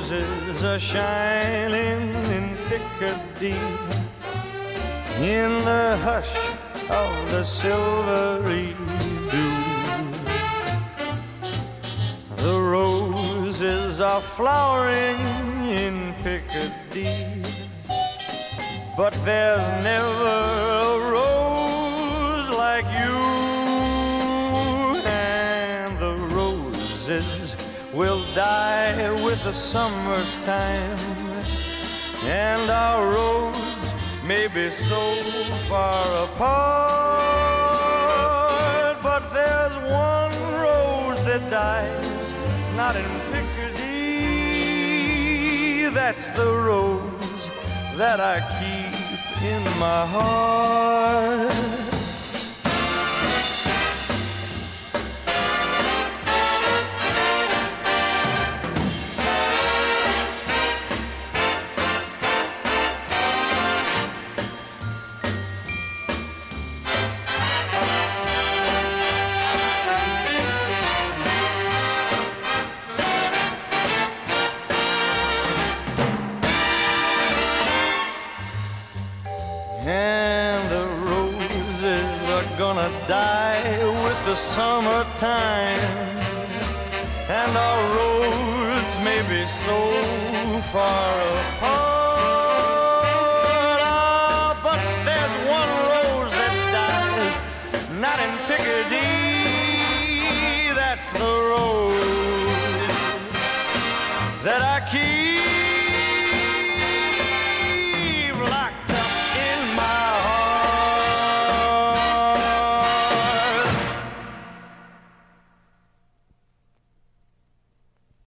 roses are shining in Piccadilly in the hush of the silvery dew. The roses are flowering in Piccadilly, but there's never a rose like you. And the roses will die with the summertime, and our roads may be so far apart, but there's one rose that dies not in Piccadilly. That's the rose that I keep in my heart. And the roses are gonna die with the summertime, and our roads may be so far apart. Ah, but there's one rose that dies not in Piccadilly. That's the rose that I keep